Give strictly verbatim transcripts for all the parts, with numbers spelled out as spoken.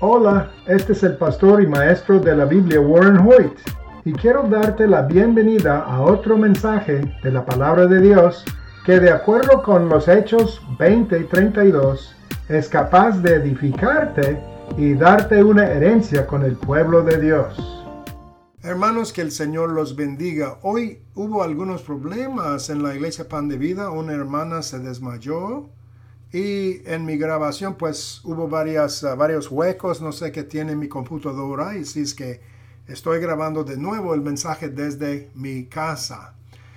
Hola, este es el pastor y maestro de la Biblia Warren Hoyt y quiero darte la bienvenida a otro mensaje de la palabra de Dios que de acuerdo con los Hechos veinte treinta y dos es capaz de edificarte y darte una herencia con el pueblo de Dios. Hermanos, que el Señor los bendiga. Hoy hubo algunos problemas en la iglesia Pan de Vida. Una hermana se desmayó y en mi grabación pues hubo varias, uh, varios huecos. No sé qué tiene mi computadora y si es que estoy grabando de nuevo el mensaje desde mi casa.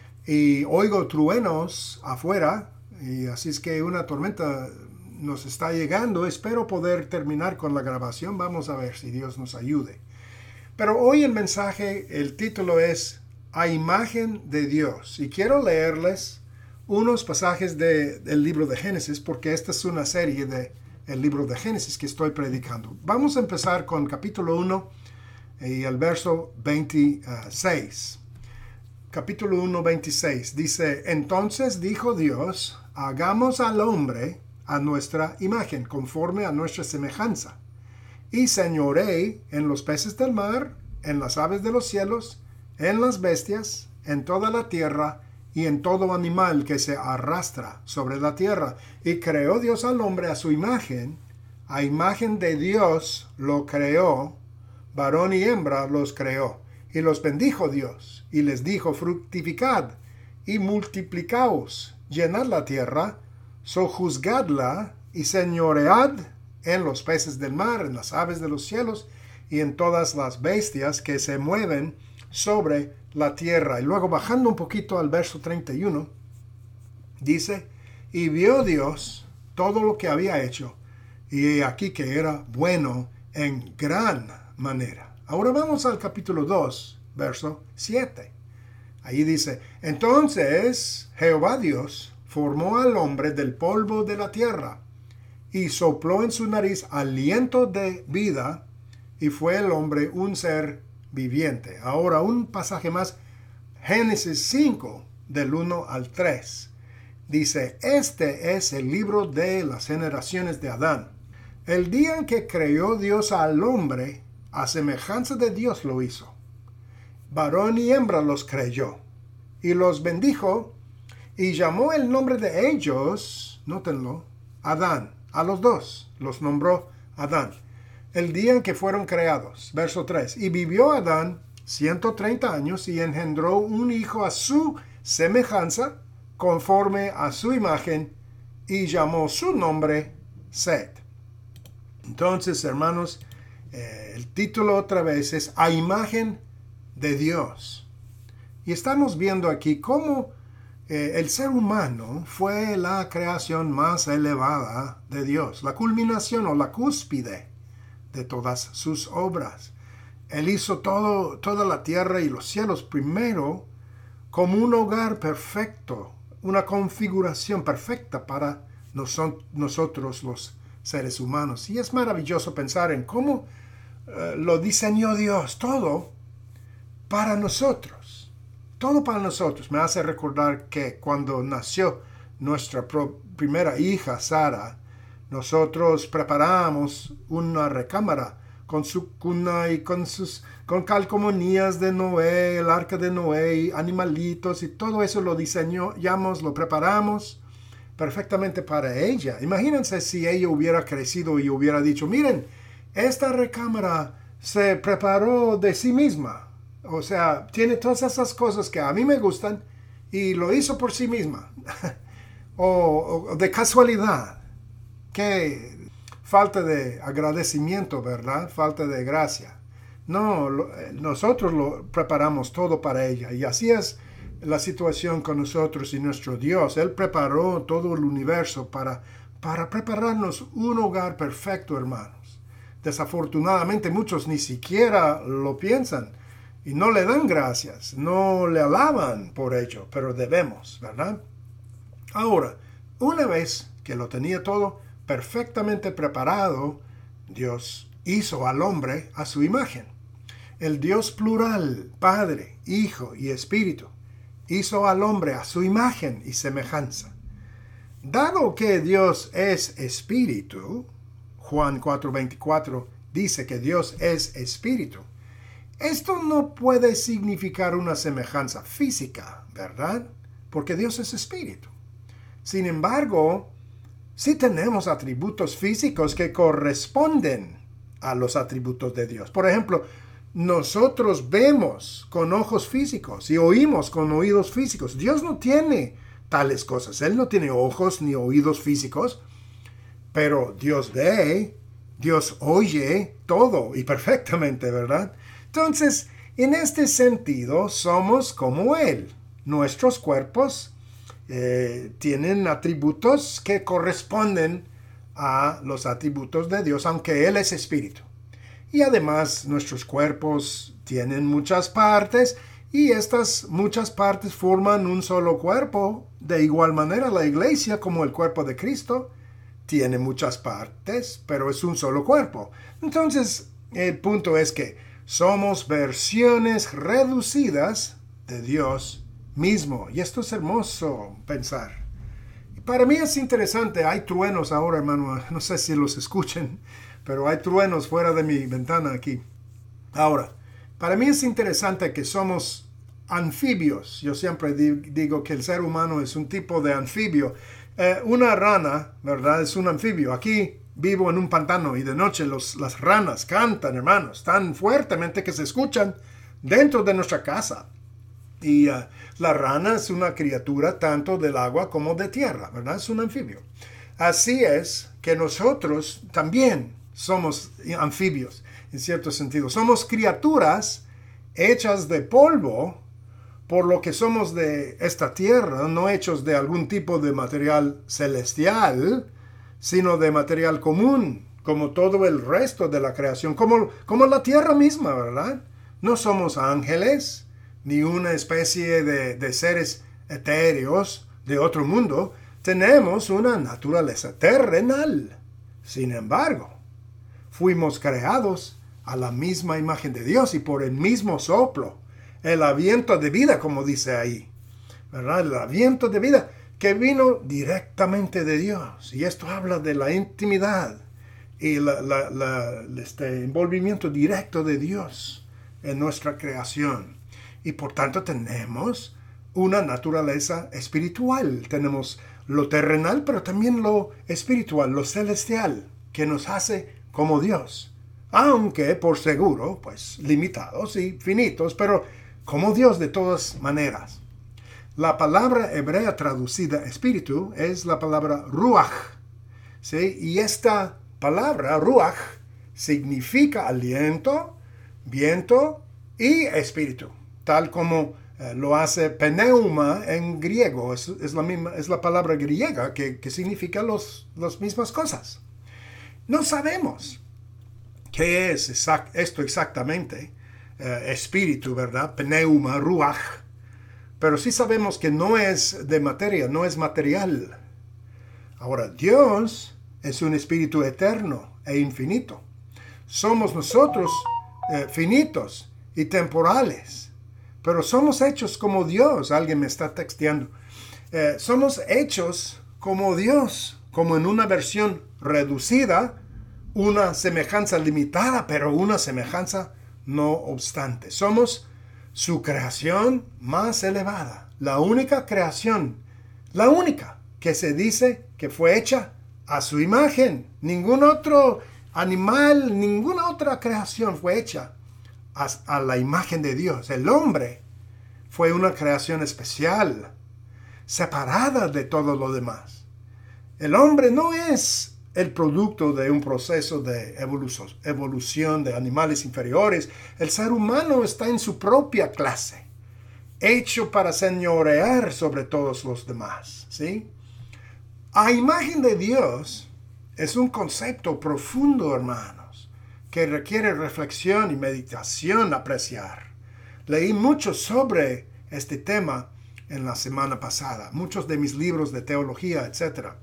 Y oigo truenos afuera y así es que una tormenta nos está llegando. Espero poder terminar con la grabación. Vamos a ver si Dios nos ayude. Pero hoy el mensaje, el título es A Imagen de Dios. Y quiero leerles unos pasajes de, del libro de Génesis, porque esta es una serie del libro de Génesis que estoy predicando. Vamos a empezar con capítulo uno y el verso veintiséis. Capítulo uno, veintiséis. Dice, entonces dijo Dios, hagamos al hombre a nuestra imagen, conforme a nuestra semejanza. Y señoree en los peces del mar, en las aves de los cielos, en las bestias, en toda la tierra, y en todo animal que se arrastra sobre la tierra. Y creó Dios al hombre a su imagen, a imagen de Dios lo creó, varón y hembra los creó. Y los bendijo Dios, y les dijo, fructificad, y multiplicaos, llenad la tierra, sojuzgadla, y señoread en los peces del mar, en las aves de los cielos, y en todas las bestias que se mueven sobre la tierra. Y luego bajando un poquito al verso treinta y uno, dice, y vio Dios todo lo que había hecho, y aquí que era bueno en gran manera. Ahora vamos al capítulo dos, verso siete. Ahí dice, entonces Jehová Dios formó al hombre del polvo de la tierra, y sopló en su nariz aliento de vida, y fue el hombre un ser viviente. Ahora un pasaje más, Génesis cinco, del uno al tres. Dice, este es el libro de las generaciones de Adán. El día en que creó Dios al hombre, a semejanza de Dios lo hizo. Varón y hembra los creyó, y los bendijo, y llamó el nombre de ellos, nótenlo, Adán. A los dos los nombró Adán. El día en que fueron creados. Verso tres. Y vivió Adán ciento treinta años y engendró un hijo a su semejanza, conforme a su imagen, y llamó su nombre Set. Entonces, hermanos, eh, el título otra vez es A Imagen de Dios. Y estamos viendo aquí cómo Eh, el ser humano fue la creación más elevada de Dios, la culminación o la cúspide de todas sus obras. Él hizo todo, toda la tierra y los cielos primero como un hogar perfecto, una configuración perfecta para noso- nosotros los seres humanos. Y es maravilloso pensar en cómo eh, lo diseñó Dios, todo para nosotros. Todo para nosotros. Me hace recordar que cuando nació nuestra pro- primera hija, Sara, nosotros preparamos una recámara con su cuna y con sus con calcomanías de Noé, el arca de Noé, y animalitos y todo eso lo diseñamos, lo preparamos perfectamente para ella. Imagínense si ella hubiera crecido y hubiera dicho, miren, esta recámara se preparó de sí misma. O sea, tiene todas esas cosas que a mí me gustan y lo hizo por sí misma. o, o de casualidad. Qué falta de agradecimiento, ¿verdad? Falta de gracia. No, lo, nosotros lo preparamos todo para ella. Y así es la situación con nosotros y nuestro Dios. Él preparó todo el universo para, para prepararnos un hogar perfecto, hermanos. Desafortunadamente muchos ni siquiera lo piensan. Y no le dan gracias, no le alaban por ello, pero debemos, ¿verdad? Ahora, una vez que lo tenía todo perfectamente preparado, Dios hizo al hombre a su imagen. El Dios plural, Padre, Hijo y Espíritu, hizo al hombre a su imagen y semejanza. Dado que Dios es Espíritu, Juan cuatro veinticuatro dice que Dios es espíritu, esto no puede significar una semejanza física, ¿verdad? Porque Dios es espíritu. Sin embargo, sí tenemos atributos físicos que corresponden a los atributos de Dios. Por ejemplo, nosotros vemos con ojos físicos y oímos con oídos físicos. Dios no tiene tales cosas. Él no tiene ojos ni oídos físicos, pero Dios ve, Dios oye todo y perfectamente, ¿verdad? Entonces, en este sentido, somos como Él. Nuestros cuerpos eh, tienen atributos que corresponden a los atributos de Dios, aunque Él es espíritu. Y además, nuestros cuerpos tienen muchas partes, y estas muchas partes forman un solo cuerpo. De igual manera, la iglesia, como el cuerpo de Cristo, tiene muchas partes, pero es un solo cuerpo. Entonces, el punto es que somos versiones reducidas de Dios mismo. Y esto es hermoso pensar. Y para mí es interesante. Hay truenos ahora, hermano. No sé si los escuchen, pero hay truenos fuera de mi ventana aquí. Ahora, para mí es interesante que somos anfibios. Yo siempre digo que el ser humano es un tipo de anfibio. Eh, una rana, ¿verdad? Es un anfibio. Aquí vivo en un pantano y de noche los, las ranas cantan, hermanos, tan fuertemente que se escuchan dentro de nuestra casa. Y uh, la rana es una criatura tanto del agua como de tierra, ¿verdad? Es un anfibio. Así es que nosotros también somos anfibios, en cierto sentido. Somos criaturas hechas de polvo, por lo que somos de esta tierra, no hechos de algún tipo de material celestial, sino de material común, como todo el resto de la creación, como, como la tierra misma, ¿verdad? No somos ángeles, ni una especie de, de seres etéreos de otro mundo. Tenemos una naturaleza terrenal. Sin embargo, fuimos creados a la misma imagen de Dios y por el mismo soplo, el aliento de vida, como dice ahí, ¿verdad? El aliento de vida que vino directamente de Dios. Y esto habla de la intimidad y la, la, la, este envolvimiento directo de Dios en nuestra creación. Y por tanto tenemos una naturaleza espiritual. Tenemos lo terrenal, pero también lo espiritual, lo celestial, que nos hace como Dios. Aunque, por seguro, pues limitados y finitos, pero como Dios de todas maneras. La palabra hebrea traducida espíritu es la palabra ruach, ¿sí? Y esta palabra ruach significa aliento, viento y espíritu, tal como eh, lo hace pneuma en griego. Es, es, la, misma, es la palabra griega que, que significa los, las mismas cosas. No sabemos qué es exact, esto exactamente, eh, espíritu, ¿verdad? Pneuma, ruach. Pero sí sabemos que no es de materia, no es material. Ahora, Dios es un espíritu eterno e infinito. Somos nosotros eh, finitos y temporales, pero somos hechos como Dios. Alguien me está texteando. Eh, somos hechos como Dios, como en una versión reducida, una semejanza limitada, pero una semejanza no obstante. Somos su creación más elevada, la única creación, la única que se dice que fue hecha a su imagen. Ningún otro animal, ninguna otra creación fue hecha a, a la imagen de Dios. El hombre fue una creación especial, separada de todo lo demás. El hombre no es el producto de un proceso de evolución, evolución de animales inferiores. El ser humano está en su propia clase, hecho para señorear sobre todos los demás, ¿sí? A imagen de Dios es un concepto profundo, hermanos, que requiere reflexión y meditación apreciar. Leí mucho sobre este tema en la semana pasada, muchos de mis libros de teología, etcétera.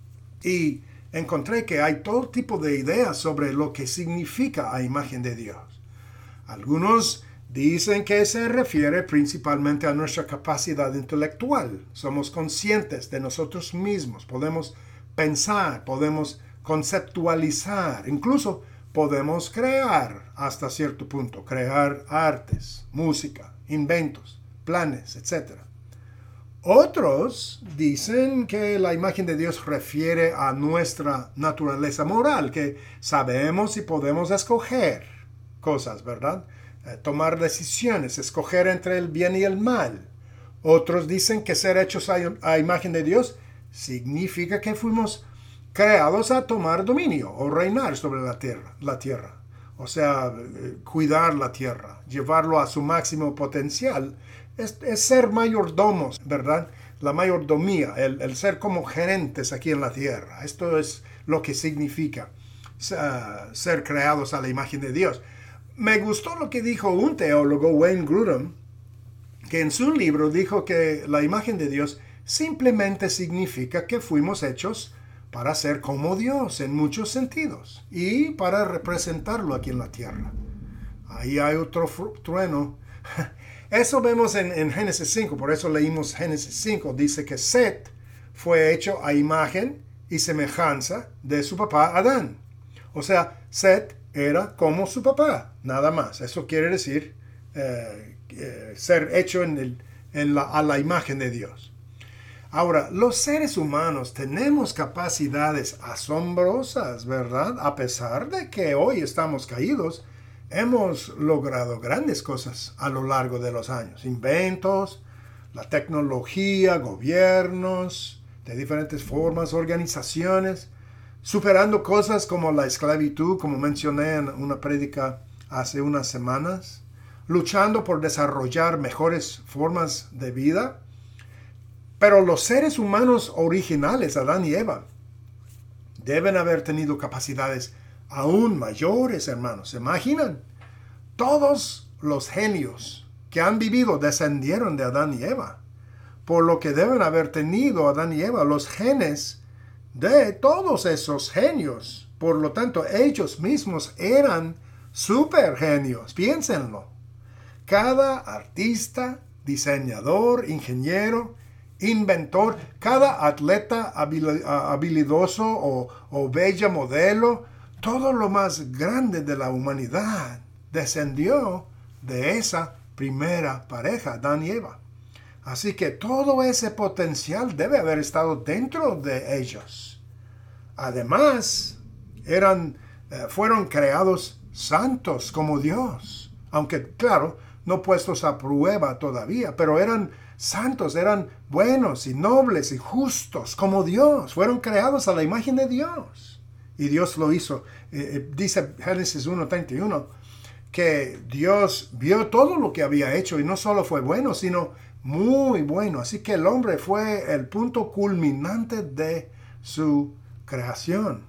Y encontré que hay todo tipo de ideas sobre lo que significa a imagen de Dios. Algunos dicen que se refiere principalmente a nuestra capacidad intelectual. Somos conscientes de nosotros mismos, podemos pensar, podemos conceptualizar, incluso podemos crear hasta cierto punto, crear artes, música, inventos, planes, etcétera. Otros dicen que la imagen de Dios refiere a nuestra naturaleza moral, que sabemos y podemos escoger cosas, ¿verdad? Eh, tomar decisiones, escoger entre el bien y el mal. Otros dicen que ser hechos a, a imagen de Dios significa que fuimos creados a tomar dominio o reinar sobre la tierra, la tierra. O sea, eh, cuidar la tierra, llevarlo a su máximo potencial. Es, es ser mayordomos, ¿verdad? La mayordomía, el, el ser como gerentes aquí en la tierra. Esto es lo que significa uh, ser creados a la imagen de Dios. Me gustó lo que dijo un teólogo, Wayne Grudem, que en su libro dijo que la imagen de Dios simplemente significa que fuimos hechos para ser como Dios en muchos sentidos y para representarlo aquí en la tierra. Ahí hay otro trueno. Eso vemos en, en Génesis cinco, por eso leímos Génesis cinco. Dice que Set fue hecho a imagen y semejanza de su papá Adán. O sea, Set era como su papá, nada más. Eso quiere decir eh, eh, ser hecho en el, en la, a la imagen de Dios. Ahora, los seres humanos tenemos capacidades asombrosas, ¿verdad? A pesar de que hoy estamos caídos, hemos logrado grandes cosas a lo largo de los años. Inventos, la tecnología, gobiernos de diferentes formas, organizaciones, superando cosas como la esclavitud, como mencioné en una prédica hace unas semanas, luchando por desarrollar mejores formas de vida. Pero los seres humanos originales, Adán y Eva, deben haber tenido capacidades aún mayores, hermanos. ¿Se imaginan? Todos los genios que han vivido descendieron de Adán y Eva, por lo que deben haber tenido Adán y Eva los genes de todos esos genios. Por lo tanto, ellos mismos eran super genios. Piénsenlo. Cada artista, diseñador, ingeniero, inventor, cada atleta habilidoso o, o bella modelo, todo lo más grande de la humanidad descendió de esa primera pareja, Adán y Eva. Así que todo ese potencial debe haber estado dentro de ellos. Además, eran, eh, fueron creados santos como Dios, aunque claro, no puestos a prueba todavía, pero eran santos, eran buenos y nobles y justos como Dios. Fueron creados a la imagen de Dios. Y Dios lo hizo. Eh, dice Génesis uno treinta y uno que Dios vio todo lo que había hecho y no solo fue bueno, sino muy bueno. Así que el hombre fue el punto culminante de su creación.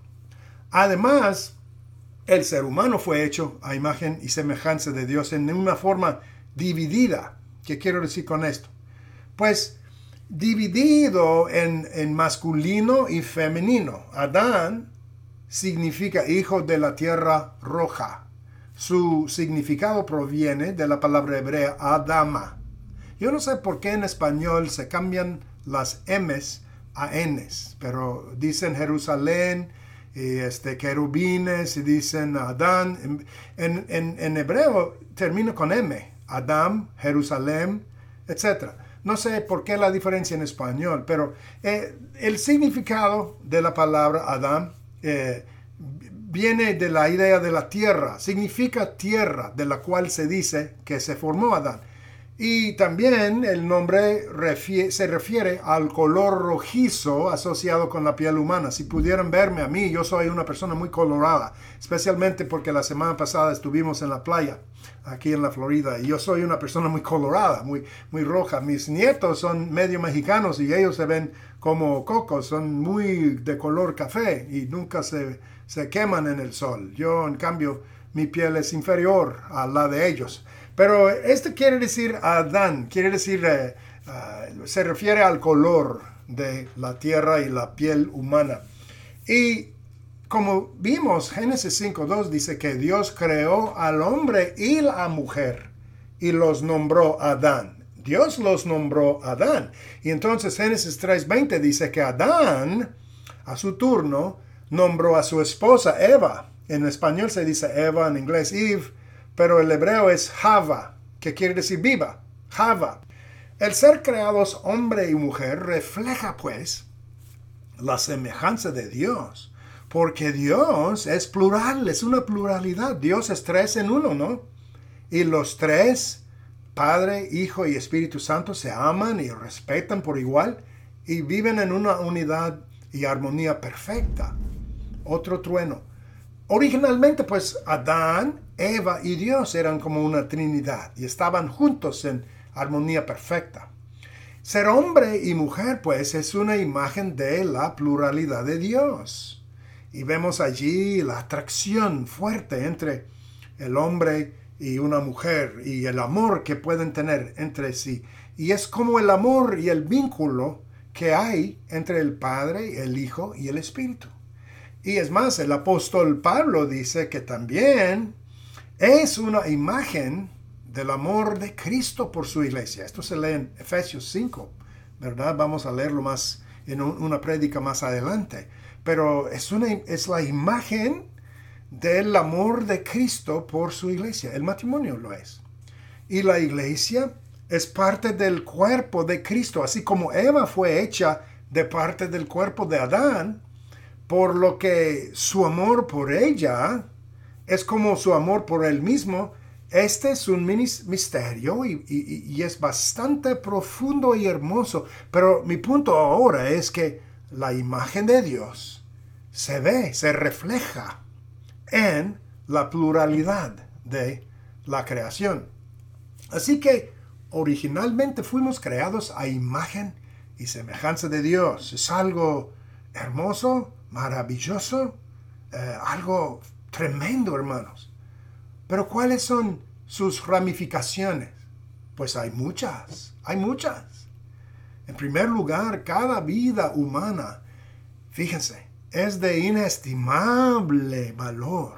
Además, el ser humano fue hecho a imagen y semejanza de Dios en una forma dividida. ¿Qué quiero decir con esto? Pues dividido en, en masculino y femenino. Adán significa hijo de la tierra roja. Su significado proviene de la palabra hebrea Adama. Yo no sé por qué en español se cambian las M's a N's, pero dicen Jerusalén y este, querubines y dicen Adán. En, en, en hebreo termina con M. Adam, Jerusalén, etcétera. No sé por qué la diferencia en español, pero eh, el significado de la palabra Adán eh, viene de la idea de la tierra. Significa tierra, de la cual se dice que se formó Adán. Y también el nombre refie- se refiere al color rojizo asociado con la piel humana. Si pudieran verme a mí, yo soy una persona muy colorada, especialmente porque la semana pasada estuvimos en la playa, aquí en la Florida, y yo soy una persona muy colorada, muy, muy roja. Mis nietos son medio mexicanos y ellos se ven como cocos, son muy de color café y nunca se, se queman en el sol. Yo, en cambio, mi piel es inferior a la de ellos. Pero esto quiere decir Adán, quiere decir, eh, uh, se refiere al color de la tierra y la piel humana. Y como vimos, Génesis cinco dos dice que Dios creó al hombre y la mujer y los nombró Adán. Dios los nombró Adán. Y entonces Génesis tres veinte dice que Adán, a su turno, nombró a su esposa Eva En español se dice Eva, en inglés Eve, pero el hebreo es Hava, que quiere decir viva, Hava. El ser creados hombre y mujer refleja pues la semejanza de Dios, porque Dios es plural, es una pluralidad. Dios es tres en uno, ¿no? Y los tres, Padre, Hijo y Espíritu Santo, se aman y respetan por igual y viven en una unidad y armonía perfecta. Otro trueno. Originalmente, pues, Adán, Eva y Dios eran como una trinidad y estaban juntos en armonía perfecta. Ser hombre y mujer, pues, es una imagen de la pluralidad de Dios. Y vemos allí la atracción fuerte entre el hombre y una mujer y el amor que pueden tener entre sí. Y es como el amor y el vínculo que hay entre el Padre, el Hijo y el Espíritu. Y es más, el apóstol Pablo dice que también es una imagen del amor de Cristo por su iglesia. Esto se lee en Efesios cinco, ¿verdad? Vamos a leerlo más en un, una prédica más adelante. Pero es, una, es la imagen del amor de Cristo por su iglesia. El matrimonio lo es. Y la iglesia es parte del cuerpo de Cristo, así como Eva fue hecha de parte del cuerpo de Adán, por lo que su amor por ella es como su amor por él mismo. Este es un misterio y, y, y es bastante profundo y hermoso. Pero mi punto ahora es que la imagen de Dios se ve, se refleja en la pluralidad de la creación. Así que originalmente fuimos creados a imagen y semejanza de Dios. Es algo hermoso, maravilloso, eh, algo tremendo, hermanos. Pero ¿cuáles son sus ramificaciones? Pues hay muchas, hay muchas. En primer lugar, cada vida humana, fíjense, es de inestimable valor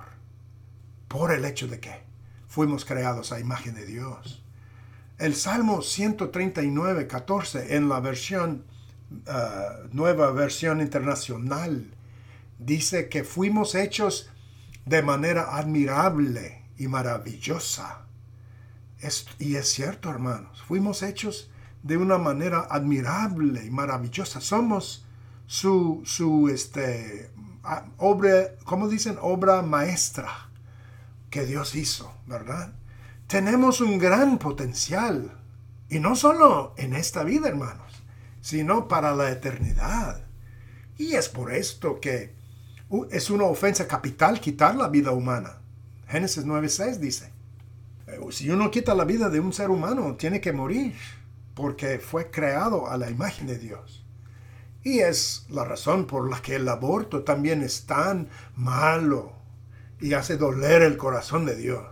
por el hecho de que fuimos creados a imagen de Dios. El Salmo ciento treinta y nueve, catorce, en la versión, uh, nueva versión internacional, dice que fuimos hechos de manera admirable y maravillosa. Es, y es cierto, hermanos, fuimos hechos de una manera admirable y maravillosa. Somos su, su este, obra, ¿cómo dicen? Obra maestra que Dios hizo, ¿verdad? Tenemos un gran potencial, y no solo en esta vida, hermanos, sino para la eternidad. Y es por esto que es una ofensa capital quitar la vida humana. Génesis nueve seis dice, si uno quita la vida de un ser humano, tiene que morir, porque fue creado a la imagen de Dios. Y es la razón por la que el aborto también es tan malo y hace doler el corazón de Dios.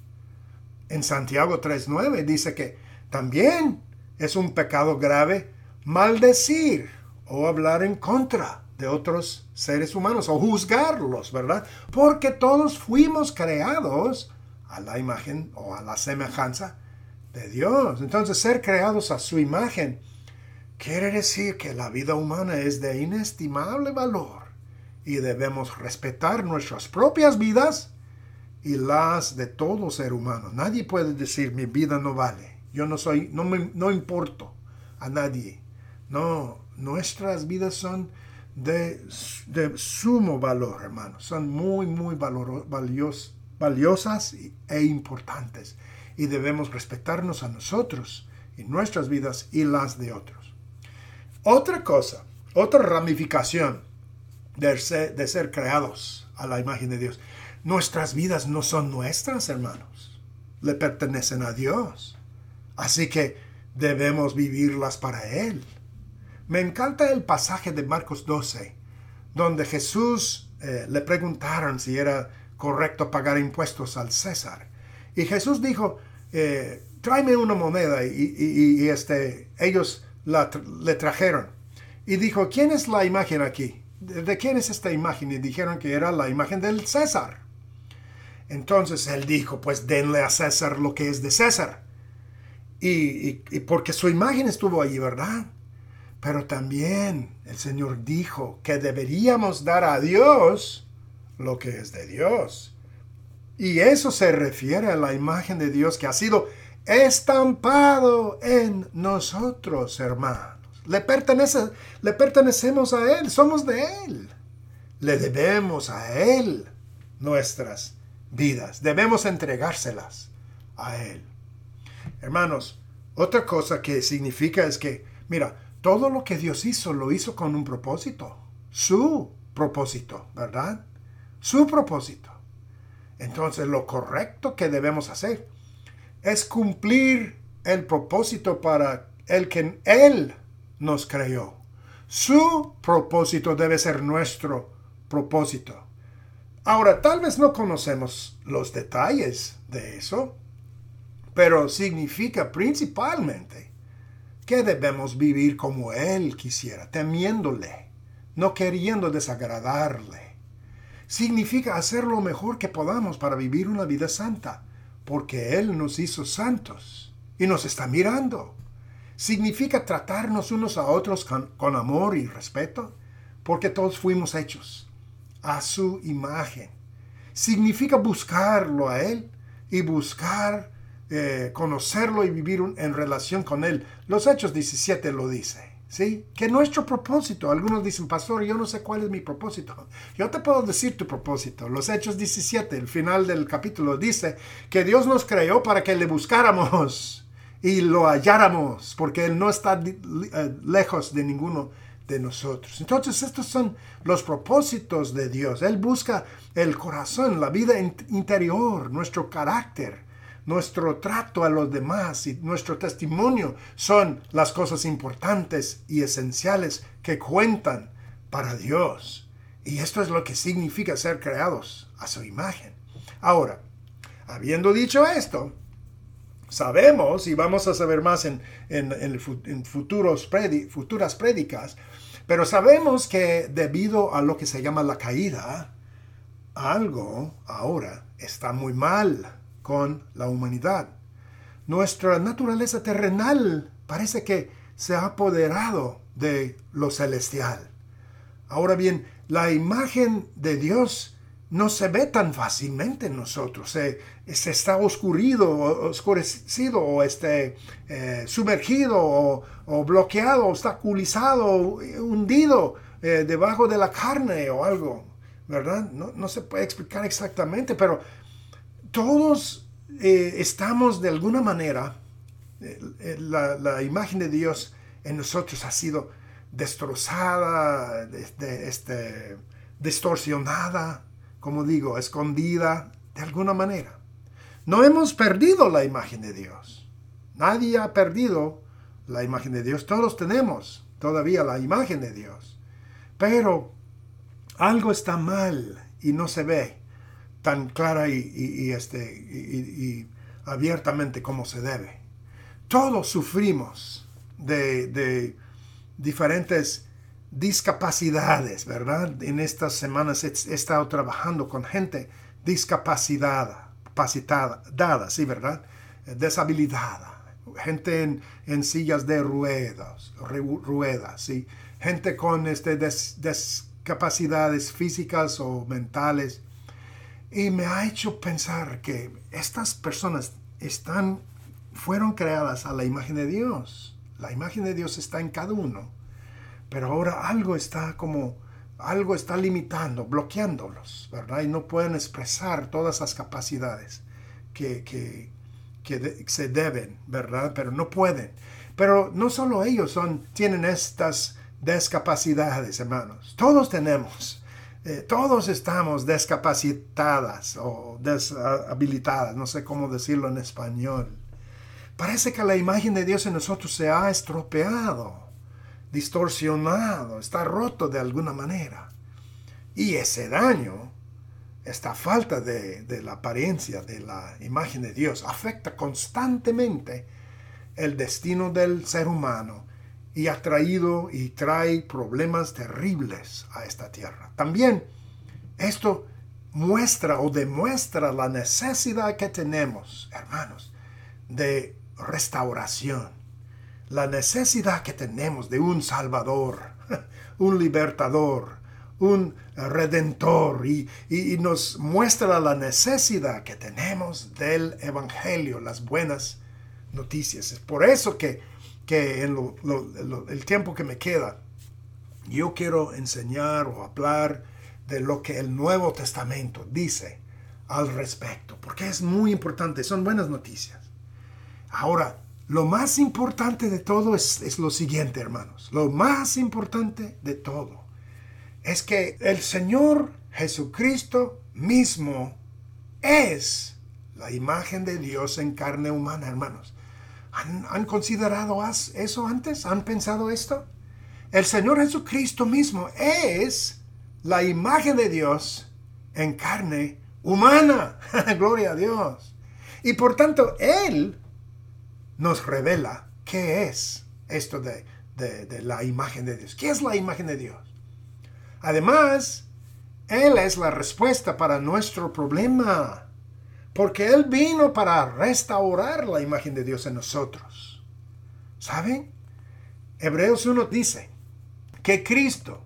En Santiago tres nueve dice que también es un pecado grave maldecir o hablar en contra de otros seres humanos o juzgarlos, ¿verdad? Porque todos fuimos creados a la imagen o a la semejanza de Dios. Entonces, ser creados a su imagen quiere decir que la vida humana es de inestimable valor y debemos respetar nuestras propias vidas y las de todo ser humano. Nadie puede decir mi vida no vale. Yo no soy, no me, no importo a nadie. No, nuestras vidas son de, de sumo valor, hermanos. Son muy, muy valor, valios, valiosas e importantes. Y debemos respetarnos a nosotros y nuestras vidas y las de otros. Otra cosa, otra ramificación de ser, de ser creados a la imagen de Dios. Nuestras vidas no son nuestras, hermanos. Le pertenecen a Dios. Así que debemos vivirlas para Él. Me encanta el pasaje de Marcos doce, donde Jesús eh, le preguntaron si era correcto pagar impuestos al César. Y Jesús dijo, eh, tráeme una moneda. Y, y, y este, ellos la, le trajeron. Y dijo, ¿quién es la imagen aquí? ¿De, ¿De quién es esta imagen? Y dijeron que era la imagen del César. Entonces él dijo, pues denle a César lo que es de César. Y, y, y porque su imagen estuvo allí, ¿verdad? Pero también el Señor dijo que deberíamos dar a Dios lo que es de Dios. Y eso se refiere a la imagen de Dios que ha sido estampado en nosotros, hermanos. Le, pertenece, le pertenecemos a Él, somos de Él. Le debemos a Él nuestras vidas. Debemos entregárselas a Él. Hermanos, otra cosa que significa es que, mira, todo lo que Dios hizo, lo hizo con un propósito. Su propósito, ¿verdad? Su propósito. Entonces, lo correcto que debemos hacer es cumplir el propósito para el que Él nos creó. Su propósito debe ser nuestro propósito. Ahora, tal vez no conocemos los detalles de eso, pero significa principalmente que debemos vivir como Él quisiera, temiéndole, no queriendo desagradarle. Significa hacer lo mejor que podamos para vivir una vida santa, porque Él nos hizo santos y nos está mirando. Significa tratarnos unos a otros con, con amor y respeto, porque todos fuimos hechos a su imagen. Significa buscarlo a Él y buscar eh, conocerlo y vivir un, en relación con Él. Los Hechos diecisiete lo dice, ¿sí? Que nuestro propósito, algunos dicen, pastor, yo no sé cuál es mi propósito. Yo te puedo decir tu propósito. Los Hechos diecisiete, el final del capítulo, dice que Dios nos creó para que le buscáramos y lo halláramos, porque Él no está eh, lejos de ninguno de nosotros. Entonces, estos son los propósitos de Dios. Él busca el corazón, la vida interior, nuestro carácter, nuestro trato a los demás y nuestro testimonio son las cosas importantes y esenciales que cuentan para Dios. Y esto es lo que significa ser creados a su imagen. Ahora, habiendo dicho esto, sabemos, y vamos a saber más en, en, en, en futuros predi, futuras prédicas, pero sabemos que debido a lo que se llama la caída, algo ahora está muy mal con la humanidad. Nuestra naturaleza terrenal parece que se ha apoderado de lo celestial. Ahora bien, la imagen de Dios no se ve tan fácilmente en nosotros. Se, se está oscurido, oscurecido, o este, eh, sumergido, o, o bloqueado, obstaculizado, hundido eh, debajo de la carne o algo, ¿verdad? No, no se puede explicar exactamente, pero todos eh, estamos de alguna manera, eh, la, la imagen de Dios en nosotros ha sido destrozada, de, de, este, distorsionada, como digo, escondida de alguna manera. No hemos perdido la imagen de Dios. Nadie ha perdido la imagen de Dios. Todos tenemos todavía la imagen de Dios. Pero algo está mal y no se ve tan clara y, y, y, este, y, y abiertamente como se debe. Todos sufrimos de, de diferentes discapacidades, ¿verdad? En estas semanas he, he estado trabajando con gente discapacitada, capacitada, sí, ¿verdad? Deshabilitada, gente en, en sillas de ruedas, ruedas, sí, gente con este des, discapacidades físicas o mentales. Y me ha hecho pensar que estas personas están, fueron creadas a la imagen de Dios. La imagen de Dios está en cada uno. Pero ahora algo está como, algo está limitando, bloqueándolos, ¿verdad? Y no pueden expresar todas las capacidades que, que, que de, se deben, ¿verdad? Pero no pueden. Pero no solo ellos son, tienen estas discapacidades, hermanos. Todos tenemos. Eh, todos estamos discapacitadas o deshabilitadas, no sé cómo decirlo en español. Parece que la imagen de Dios en nosotros se ha estropeado, distorsionado, está roto de alguna manera. Y ese daño, esta falta de, de la apariencia de la imagen de Dios, afecta constantemente el destino del ser humano y ha traído y trae problemas terribles a esta tierra. También esto muestra o demuestra la necesidad que tenemos, hermanos, de restauración. La necesidad que tenemos de un Salvador, un libertador, un redentor y, y, y nos muestra la necesidad que tenemos del evangelio, las buenas noticias. Es por eso que, que en lo, lo, lo, el tiempo que me queda, yo quiero enseñar o hablar de lo que el Nuevo Testamento dice al respecto, porque es muy importante, son buenas noticias. Ahora, lo más importante de todo es, es lo siguiente, hermanos. Lo más importante de todo es que el Señor Jesucristo mismo es la imagen de Dios en carne humana, hermanos. ¿Han, han considerado eso antes? ¿Han pensado esto? El Señor Jesucristo mismo es la imagen de Dios en carne humana. Gloria a Dios. Y por tanto, Él nos revela qué es esto de, de, de la imagen de Dios. ¿Qué es la imagen de Dios? Además, Él es la respuesta para nuestro problema, porque Él vino para restaurar la imagen de Dios en nosotros. ¿Saben? Hebreos uno dice que Cristo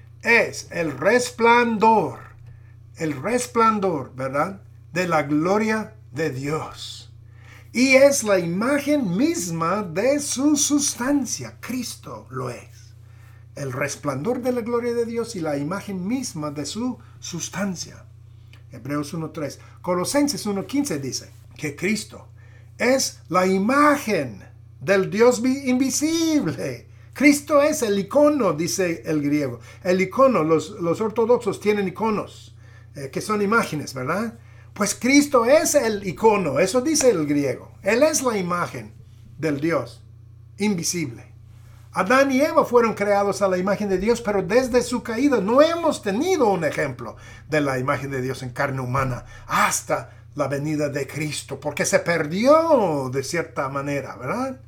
es el resplandor, el resplandor, ¿verdad?, de la gloria de Dios. Y es la imagen misma de su sustancia. Cristo lo es. El resplandor de la gloria de Dios y la imagen misma de su sustancia. Hebreos uno tres. Colosenses uno quince dice que Cristo es la imagen del Dios invisible. Cristo es el icono, dice el griego. El icono, los, los ortodoxos tienen iconos, eh, que son imágenes, ¿verdad? Pues Cristo es el icono, eso dice el griego. Él es la imagen del Dios invisible. Adán y Eva fueron creados a la imagen de Dios, pero desde su caída no hemos tenido un ejemplo de la imagen de Dios en carne humana hasta la venida de Cristo, porque se perdió de cierta manera, ¿verdad?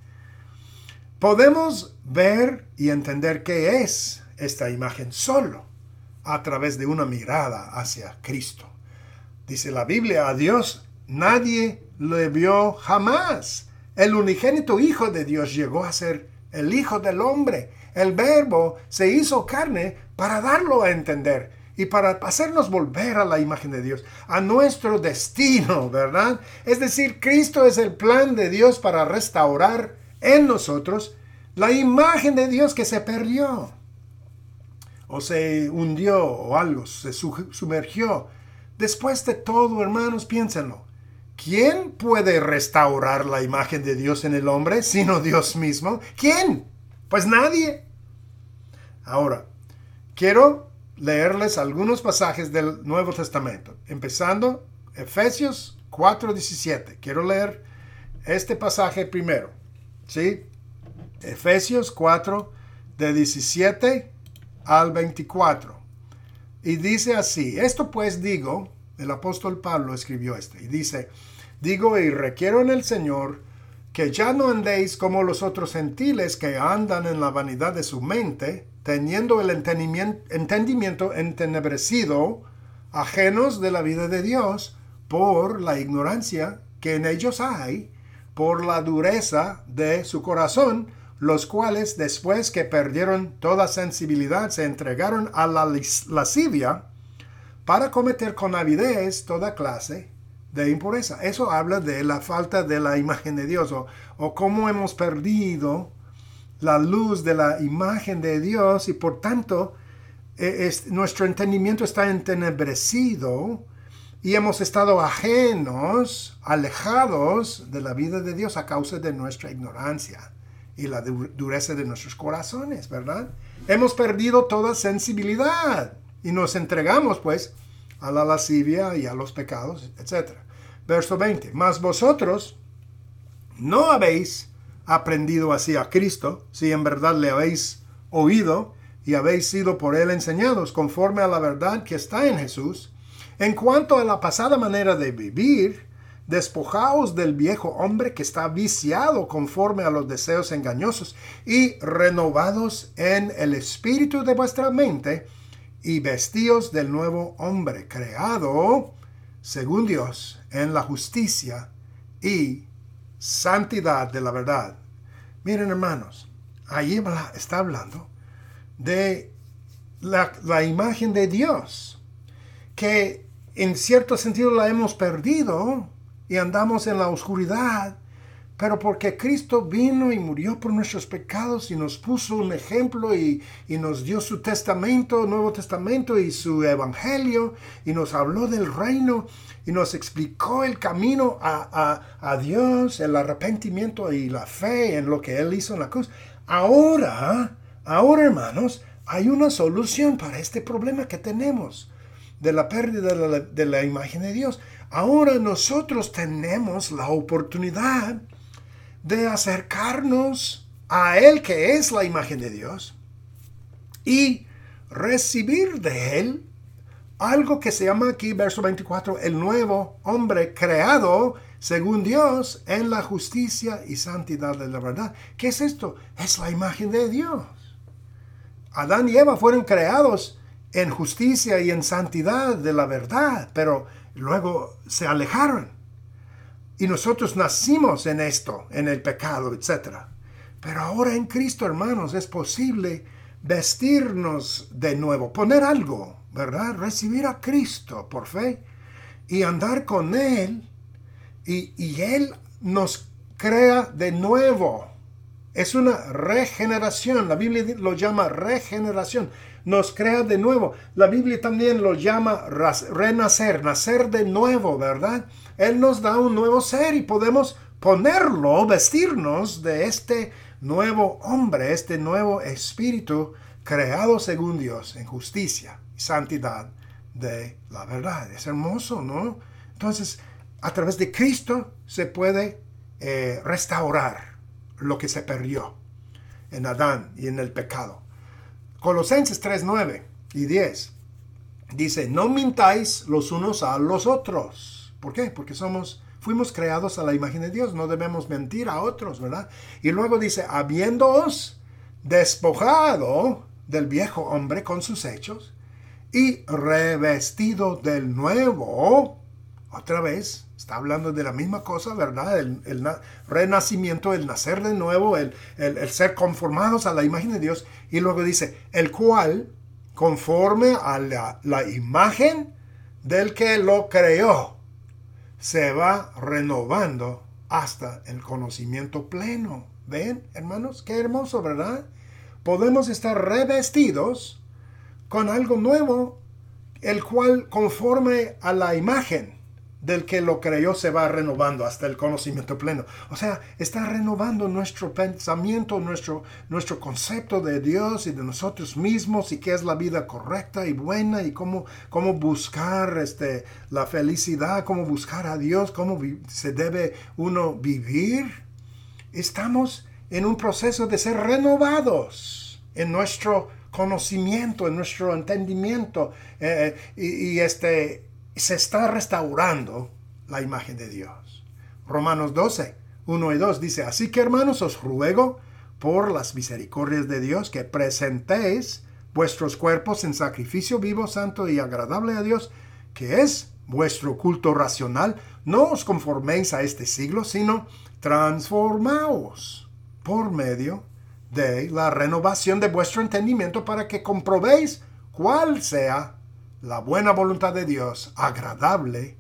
Podemos ver y entender qué es esta imagen solo a través de una mirada hacia Cristo. Dice la Biblia, a Dios nadie le vio jamás. El unigénito Hijo de Dios llegó a ser el Hijo del Hombre. El Verbo se hizo carne para darlo a entender y para hacernos volver a la imagen de Dios, a nuestro destino, ¿verdad? Es decir, Cristo es el plan de Dios para restaurar en nosotros la imagen de Dios que se perdió o se hundió o algo, se sumergió. Después de todo, hermanos, piénsenlo. ¿Quién puede restaurar la imagen de Dios en el hombre sino Dios mismo? ¿Quién? Pues nadie. Ahora, quiero leerles algunos pasajes del Nuevo Testamento, empezando Efesios cuatro diecisiete. Quiero leer este pasaje primero, ¿sí? Efesios cuatro, de diecisiete al veinticuatro. Y dice así, esto pues digo, el apóstol Pablo escribió esto, y dice, digo y requiero en el Señor que ya no andéis como los otros gentiles que andan en la vanidad de su mente, teniendo el entendimiento, entendimiento entenebrecido, ajenos de la vida de Dios, por la ignorancia que en ellos hay, por la dureza de su corazón, los cuales después que perdieron toda sensibilidad se entregaron a la lascivia para cometer con avidez toda clase de impureza. Eso habla de la falta de la imagen de Dios o, o cómo hemos perdido la luz de la imagen de Dios y por tanto es, nuestro entendimiento está entenebrecido y hemos estado ajenos, alejados de la vida de Dios a causa de nuestra ignorancia y la dureza de nuestros corazones, ¿verdad? Hemos perdido toda sensibilidad y nos entregamos, pues, a la lascivia y a los pecados, etcétera. Verso veinte. Mas vosotros no habéis aprendido así a Cristo, si en verdad le habéis oído y habéis sido por él enseñados, conforme a la verdad que está en Jesús. En cuanto a la pasada manera de vivir, despojaos del viejo hombre que está viciado conforme a los deseos engañosos y renovados en el espíritu de vuestra mente y vestíos del nuevo hombre creado según Dios en la justicia y santidad de la verdad. Miren, hermanos, ahí está hablando de la, la imagen de Dios, que en cierto sentido la hemos perdido y andamos en la oscuridad, pero porque Cristo vino y murió por nuestros pecados y nos puso un ejemplo y, y nos dio su testamento, Nuevo Testamento y su evangelio, y nos habló del reino y nos explicó el camino a, a, a Dios, el arrepentimiento y la fe en lo que Él hizo en la cruz. Ahora, ahora hermanos, hay una solución para este problema que tenemos de la pérdida de la, de la imagen de Dios. Ahora nosotros tenemos la oportunidad de acercarnos a Él, que es la imagen de Dios, y recibir de Él algo que se llama aquí, verso veinticuatro, el nuevo hombre creado según Dios en la justicia y santidad de la verdad. ¿Qué es esto? Es la imagen de Dios. Adán y Eva fueron creados en justicia y en santidad de la verdad, pero luego se alejaron. Y nosotros nacimos en esto, en el pecado, etcétera. Pero ahora en Cristo, hermanos, es posible vestirnos de nuevo, poner algo, ¿verdad? Recibir a Cristo por fe y andar con Él. Y, y Él nos crea de nuevo. Es una regeneración. La Biblia lo llama regeneración. Nos crea de nuevo. La Biblia también lo llama renacer, nacer de nuevo, ¿verdad? Él nos da un nuevo ser y podemos ponerlo, vestirnos de este nuevo hombre, este nuevo espíritu creado según Dios en justicia y santidad de la verdad. Es hermoso, ¿no? Entonces, a través de Cristo se puede eh, restaurar lo que se perdió en Adán y en el pecado. Colosenses tres, nueve y diez dice, no mintáis los unos a los otros. ¿Por qué? Porque somos, fuimos creados a la imagen de Dios, no debemos mentir a otros, ¿verdad? Y luego dice, habiéndoos despojado del viejo hombre con sus hechos y revestido del nuevo, otra vez, está hablando de la misma cosa, ¿verdad? El, el renacimiento, el nacer de nuevo, el, el, el ser conformados a la imagen de Dios. Y luego dice, el cual, conforme a la, la imagen del que lo creó, se va renovando hasta el conocimiento pleno. ¿Ven, hermanos? Qué hermoso, ¿verdad? Podemos estar revestidos con algo nuevo, el cual conforme a la imagen del que lo creó se va renovando hasta el conocimiento pleno. O sea, está renovando nuestro pensamiento, nuestro, nuestro concepto de Dios y de nosotros mismos y qué es la vida correcta y buena y cómo, cómo buscar este, la felicidad, cómo buscar a Dios, cómo se debe uno vivir. Estamos en un proceso de ser renovados en nuestro conocimiento, en nuestro entendimiento eh, y, y este... se está restaurando la imagen de Dios. Romanos doce, uno y dos dice, así que hermanos os ruego por las misericordias de Dios que presentéis vuestros cuerpos en sacrificio vivo, santo y agradable a Dios, que es vuestro culto racional. No os conforméis a este siglo, sino transformaos por medio de la renovación de vuestro entendimiento para que comprobéis cuál sea la buena voluntad de Dios, agradable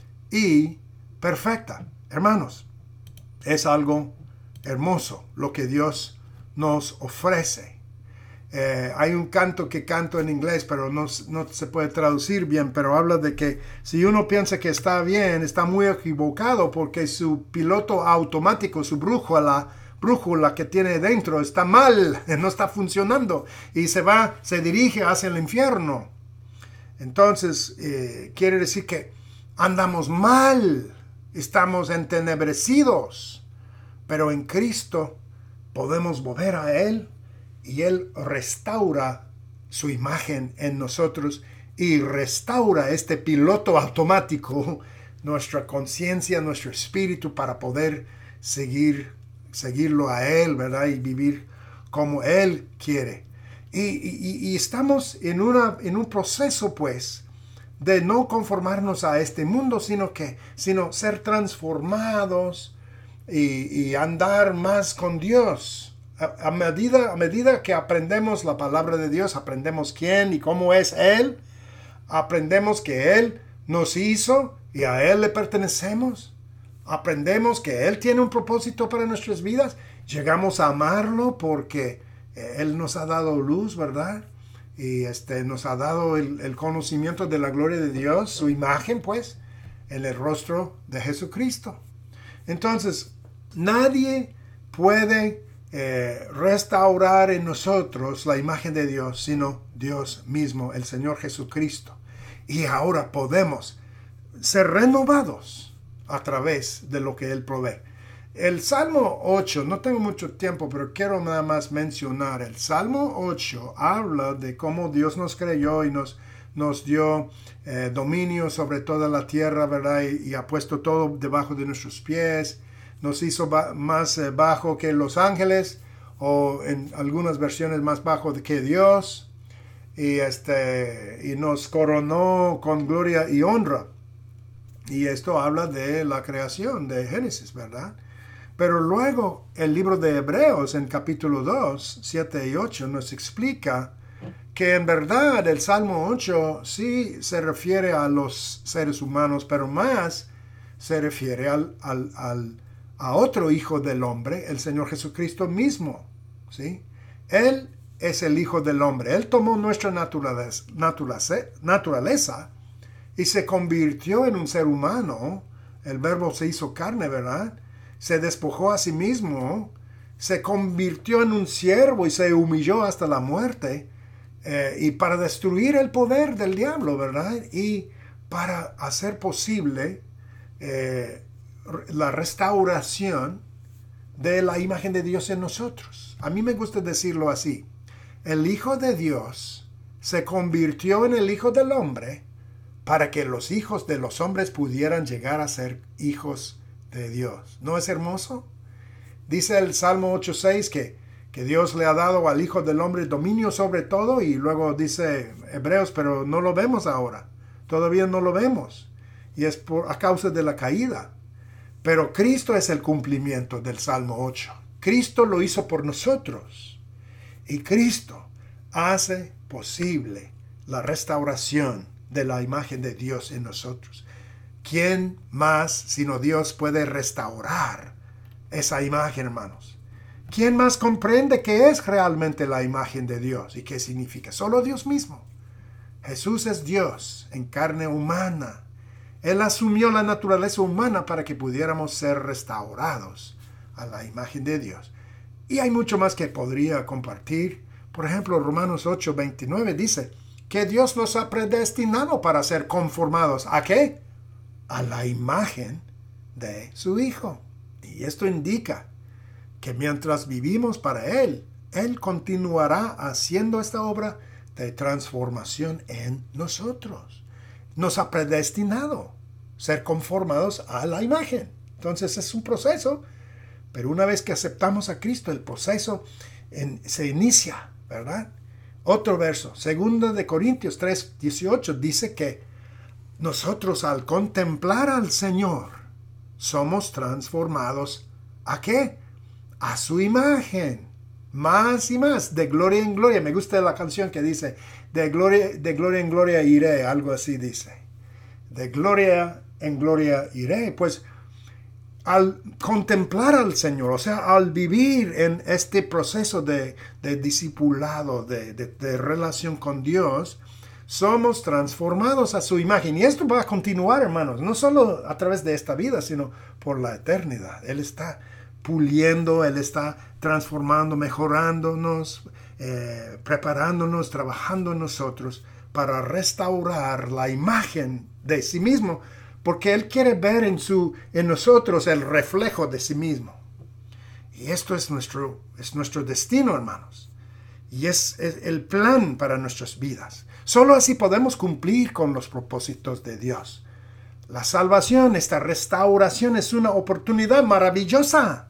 y perfecta. Hermanos, es algo hermoso lo que Dios nos ofrece. Eh, hay un canto que canto en inglés, pero no, no se puede traducir bien, pero habla de que si uno piensa que está bien, está muy equivocado porque su piloto automático, su brújula, brújula que tiene dentro está mal, no está funcionando y se va, se dirige hacia el infierno. Entonces, eh, quiere decir que andamos mal, estamos entenebrecidos, pero en Cristo podemos volver a Él y Él restaura su imagen en nosotros y restaura este piloto automático, nuestra conciencia, nuestro espíritu para poder seguir, seguirlo a Él, ¿verdad? Y vivir como Él quiere. Y, y, y estamos en, una, en un proceso, pues, de no conformarnos a este mundo, sino que sino ser transformados y, y andar más con Dios A, a, medida, a medida que aprendemos la palabra de Dios, aprendemos quién y cómo es Él, aprendemos que Él nos hizo y a Él le pertenecemos. Aprendemos que Él tiene un propósito para nuestras vidas. Llegamos a amarlo porque Él nos ha dado luz, ¿verdad? Y este, nos ha dado el, el conocimiento de la gloria de Dios, su imagen, pues, en el rostro de Jesucristo. Entonces, nadie puede eh, restaurar en nosotros la imagen de Dios, sino Dios mismo, el Señor Jesucristo. Y ahora podemos ser renovados a través de lo que Él provee. El Salmo ocho, no tengo mucho tiempo, pero quiero nada más mencionar. El Salmo ocho habla de cómo Dios nos creyó y nos, nos dio eh, dominio sobre toda la tierra, ¿verdad? Y, y ha puesto todo debajo de nuestros pies. Nos hizo ba- más eh, bajo que los ángeles, o en algunas versiones más bajo que Dios. Y, este, y nos coronó con gloria y honra. Y esto habla de la creación de Génesis, ¿verdad? Pero luego el libro de Hebreos en capítulo dos, siete y ocho nos explica que en verdad el Salmo ocho sí se refiere a los seres humanos, pero más se refiere al, al, al, a otro hijo del hombre, el Señor Jesucristo mismo, ¿sí? Él es el hijo del hombre. Él tomó nuestra naturaleza, naturaleza, naturaleza y se convirtió en un ser humano. El verbo se hizo carne, ¿verdad? Se despojó a sí mismo, se convirtió en un siervo y se humilló hasta la muerte, eh, y para destruir el poder del diablo, ¿verdad? Y para hacer posible eh, la restauración de la imagen de Dios en nosotros. A mí me gusta decirlo así. El Hijo de Dios se convirtió en el Hijo del Hombre para que los hijos de los hombres pudieran llegar a ser hijos de Dios. ¿No es hermoso? Dice el Salmo ocho seis que, que Dios le ha dado al Hijo del Hombre dominio sobre todo, y luego dice Hebreos, pero no lo vemos ahora. Todavía no lo vemos. Y es por, a causa de la caída. Pero Cristo es el cumplimiento del Salmo ocho. Cristo lo hizo por nosotros. Y Cristo hace posible la restauración de la imagen de Dios en nosotros. ¿Quién más sino Dios puede restaurar esa imagen, hermanos? ¿Quién más comprende qué es realmente la imagen de Dios y qué significa? Solo Dios mismo. Jesús es Dios en carne humana. Él asumió la naturaleza humana para que pudiéramos ser restaurados a la imagen de Dios. Y hay mucho más que podría compartir. Por ejemplo, Romanos ocho veintinueve dice que Dios nos ha predestinado para ser conformados. ¿A qué? A la imagen de su Hijo. Y esto indica que mientras vivimos para Él, Él continuará haciendo esta obra de transformación en nosotros. Nos ha predestinado ser conformados a la imagen. Entonces es un proceso, pero una vez que aceptamos a Cristo, el proceso en, se inicia, ¿verdad? Otro verso, segunda de Corintios tres dieciocho, dice que nosotros al contemplar al Señor somos transformados ¿a qué? A su imagen, más y más, de gloria en gloria. Me gusta la canción que dice, de gloria, de gloria en gloria iré, algo así dice. De gloria en gloria iré. Pues al contemplar al Señor, o sea, al vivir en este proceso de, de discipulado, de, de, de relación con Dios, somos transformados a su imagen. Y esto va a continuar, hermanos, no solo a través de esta vida, sino por la eternidad. Él está puliendo, Él está transformando, mejorándonos, eh, preparándonos, trabajando en nosotros para restaurar la imagen de sí mismo, porque Él quiere ver en, su, en nosotros el reflejo de sí mismo. Y esto es nuestro, es nuestro destino, hermanos. Y es, es el plan para nuestras vidas. Solo así podemos cumplir con los propósitos de Dios. La salvación, esta restauración es una oportunidad maravillosa.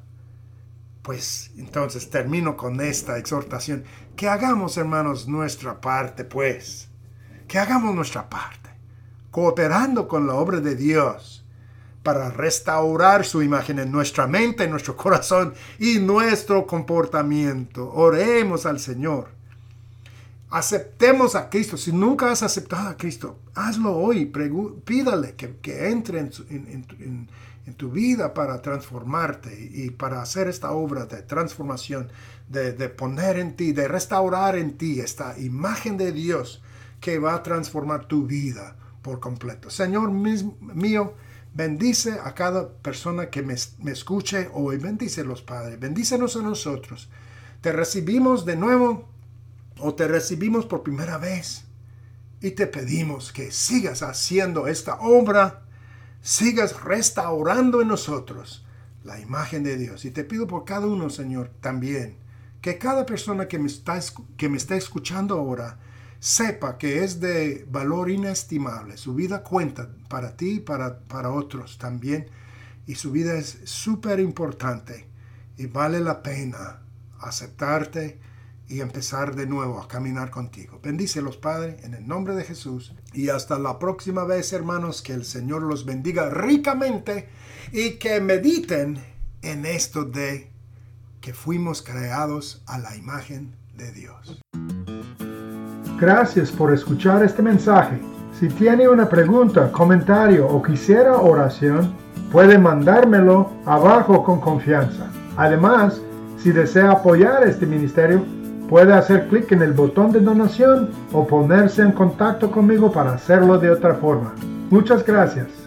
Pues entonces termino con esta exhortación. Que hagamos, hermanos, nuestra parte, pues. Que hagamos nuestra parte. Cooperando con la obra de Dios para restaurar su imagen en nuestra mente, en nuestro corazón y nuestro comportamiento. Oremos al Señor. Aceptemos a Cristo. Si nunca has aceptado a Cristo, hazlo hoy. Pídale que, que entre en, en, en, en tu vida para transformarte y para hacer esta obra de transformación, de, de poner en ti, de restaurar en ti esta imagen de Dios que va a transformar tu vida por completo. Señor mío, bendice a cada persona que me, me escuche hoy. Bendícelos, Padre. Bendícenos a nosotros. Te recibimos de nuevo o te recibimos por primera vez y te pedimos que sigas haciendo esta obra, sigas restaurando en nosotros la imagen de Dios. Y te pido por cada uno, Señor, también, que cada persona que me está, que me está escuchando ahora sepa que es de valor inestimable. Su vida cuenta para ti y para, para otros también. Y su vida es súper importante y vale la pena aceptarte y empezar de nuevo a caminar contigo. Bendícelos, Padre, en el nombre de Jesús. Y hasta la próxima vez, hermanos, que el Señor los bendiga ricamente y que mediten en esto de que fuimos creados a la imagen de Dios. Gracias por escuchar este mensaje. Si tiene una pregunta, comentario o quisiera oración, puede mandármelo abajo con confianza. Además, si desea apoyar este ministerio, puede hacer clic en el botón de donación o ponerse en contacto conmigo para hacerlo de otra forma. Muchas gracias.